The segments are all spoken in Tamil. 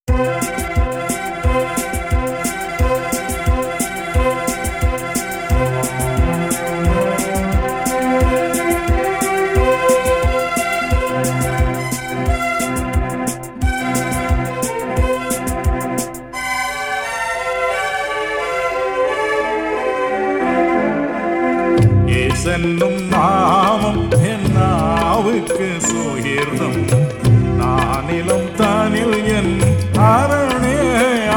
என்னும் நாமம் என் நாவுக்கு சுகிர்தம், நானிலும் தானில் என் அரணேயா.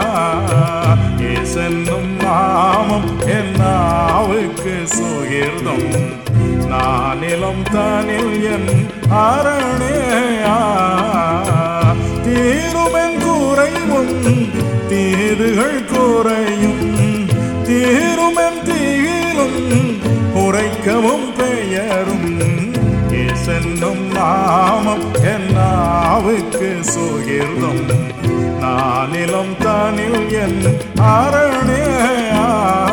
என்னும் நாமம் என் நாவுக்கு சுகிர்தம், நானிலும் தானில் என் அரணேயா. தீருமென் குறைவும் தீதுகள் குறையும், தீருமென் தீயிலும் உரைக்கவும் பெயரும். என்னும் நாமம் என் நாவுக்கு சுகிர்தம், நானிலும் தானில் என் அரணேயா.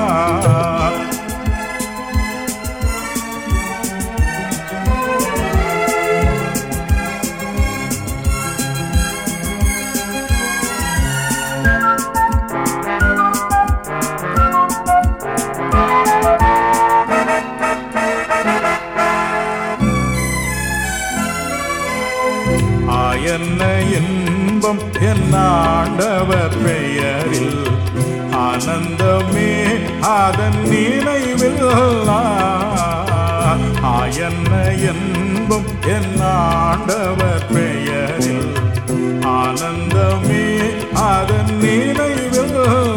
என்ன இன்பம் என் ஆண்டவர் பெயரில், ஆனந்தமே அதன் நினைவில். என்ன இன்பம் என் ஆண்டவர் பெயரில், ஆனந்தமே அதன் நினைவில்.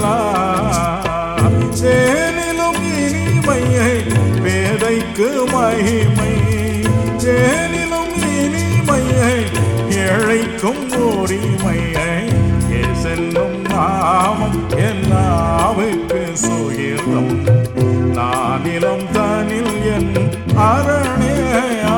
தேனிலும் இனிமையை பேதைக்கு மகிமை, தேனிலும் இனிமையை ஏழைக்கும் உரிமையை. என்னும் நாமம் என் நாவுக்கு சுகிர்தம், நானிலும் தானில் என் அரணேயா.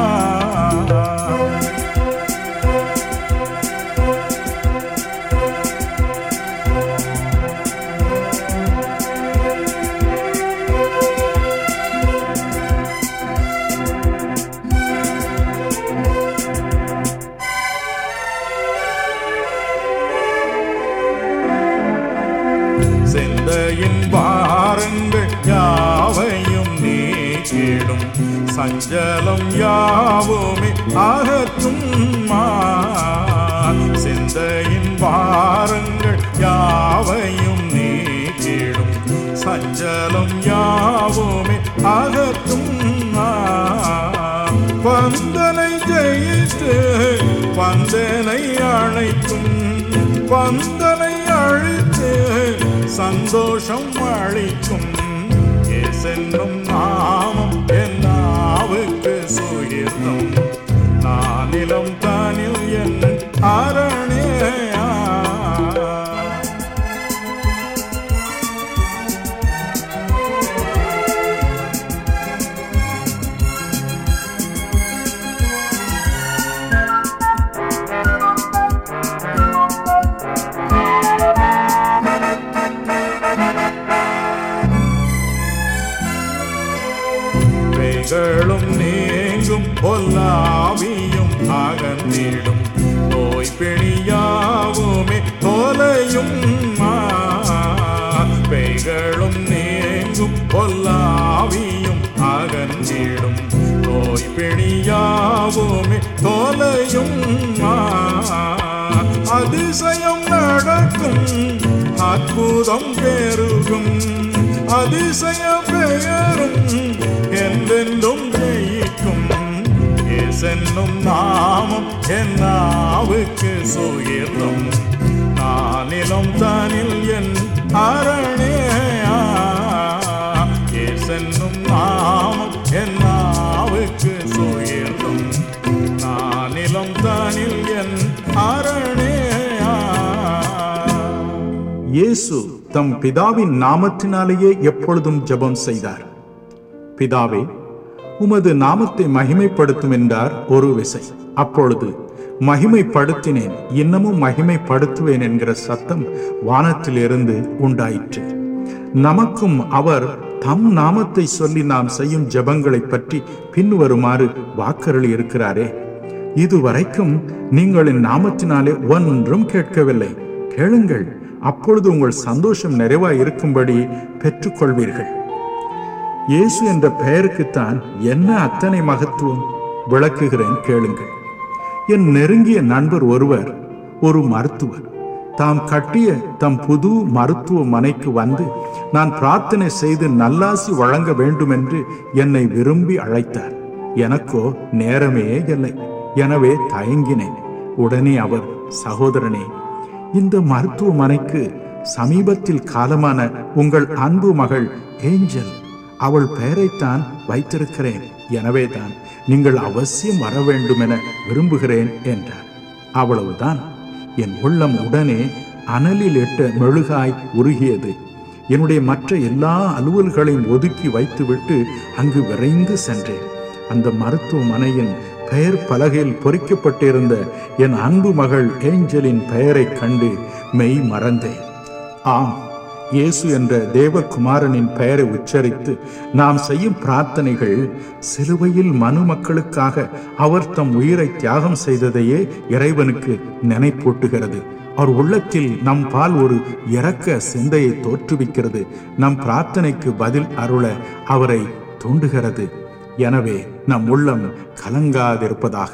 சிந்தையின் பாரங்கள் யாவையும் நீக்கிடும், சஞ்சலம் யாவுமே அகற்றும். சிந்தையின் பாரங்கள் யாவையும் நீக்கிடும், சஞ்சலம் யாவுமே அகற்றும். பந்தனை ஜெயித்து பந்தனை அழைக்கும், பந்தனை அழித்து சந்தோஷம் அளிக்கும். என்னும் நாமம் என் நாவுக்கு சுகிர்தம், நானிலும் தானில் என் அரணேயா. பேய்களும் நீங்கும் பொல்லாவியும் அகன்றிடும், நோய் பிணியாவுமே தொலையும். பேய்களும் நீங்கும் பொல்லாவியும் அகன்றிடும், நோய் பிணியாவுமே தொலையும். அதிசயம் நடக்கும், அற்புதம் பெருகும், அதிசய பெயரும் என்றென்றும் ஜெயிக்கும். என்னும் நாமம் என் நாவுக்கு சுகிர்தம், நானிலும் தானில் என் அரணேயா. என்னும் நாமம் என் நாவுக்கு சுகிர்தம், நானிலும் தானில் என் அரணேயா. இயேசு தம் பிதாவின் நாமத்தினாலேயே எப்பொழுதும் ஜெபம் செய்தார். பிதாவே, உமது நாமத்தை மகிமைப்படுத்தும் என்றார் ஒரு விசை. அப்பொழுது மகிமைப்படுத்தினேன், இன்னமும் மகிமைப்படுத்துவேன் என்கிற சத்தம் வானத்திலிருந்து உண்டாயிற்று. நமக்கும் அவர் தம் நாமத்தை சொல்லி நாம் செய்யும் ஜெபங்களை பற்றி பின்வருமாறு வாக்கருளி இருக்கிறாரே: இதுவரைக்கும் நீங்கள் என் நாமத்தினாலே ஒன்றும் கேட்கவில்லை, கேளுங்கள், அப்பொழுது உங்கள் சந்தோஷம் நிறைவாய் இருக்கும்படி பெற்றுக்கொள்வீர்கள். இயேசு என்ற பெயருக்குத்தான் என்ன அத்தனை மகத்துவம்? விளக்குகிறேன், கேளுங்கள். என் நெருங்கிய நண்பர் ஒருவர் ஒரு மருத்துவர். தாம் கட்டிய தம் புது மருத்துவமனைக்கு வந்து நான் பிரார்த்தனை செய்து நல்லாசி வழங்க வேண்டும் என்று என்னை விரும்பி அழைத்தார். எனக்கோ நேரமே இல்லை. எனவே தயங்கினேன். உடனே அவர், சகோதரனே, இந்த மருத்துவமனைக்கு சமீபத்தில் காலமான உங்கள் அன்பு மகள் ஏஞ்சல், அவள் பெயரைத்தான் வைத்திருக்கிறேன். எனவே தான் நீங்கள் அவசியம் வர வேண்டும் என விரும்புகிறேன் என்றார். அவ்வளவுதான். என் உள்ளம் உடனே அனலில் இட்ட மெழுகாய் உருகியது. என்னுடைய மற்ற எல்லா அலுவல்களையும் ஒதுக்கி வைத்துவிட்டு அங்கு விரைந்து சென்றேன். அந்த மருத்துவமனையின் பெயர் பலகையில் பொறிக்கப்பட்டிருந்த என் அன்பு மகள் ஏஞ்சலின் பெயரை கண்டு மெய் மறந்தேன். ஆம், இயேசு என்ற தேவகுமாரனின் பெயரை உச்சரித்து நாம் செய்யும் பிரார்த்தனைகள் சிலுவையில் மனு மக்களுக்காக அவர் தம் உயிரை தியாகம் செய்ததையே இறைவனுக்கு நினைப்பூட்டுகிறது. அவர் உள்ளத்தில் நம் பால் ஒரு இரக்க சிந்தையை தோற்றுவிக்கிறது. நம் பிரார்த்தனைக்கு பதில் அருள அவரை தூண்டுகிறது. எனவே நம் உள்ளம் கலங்காதிருப்பதாக.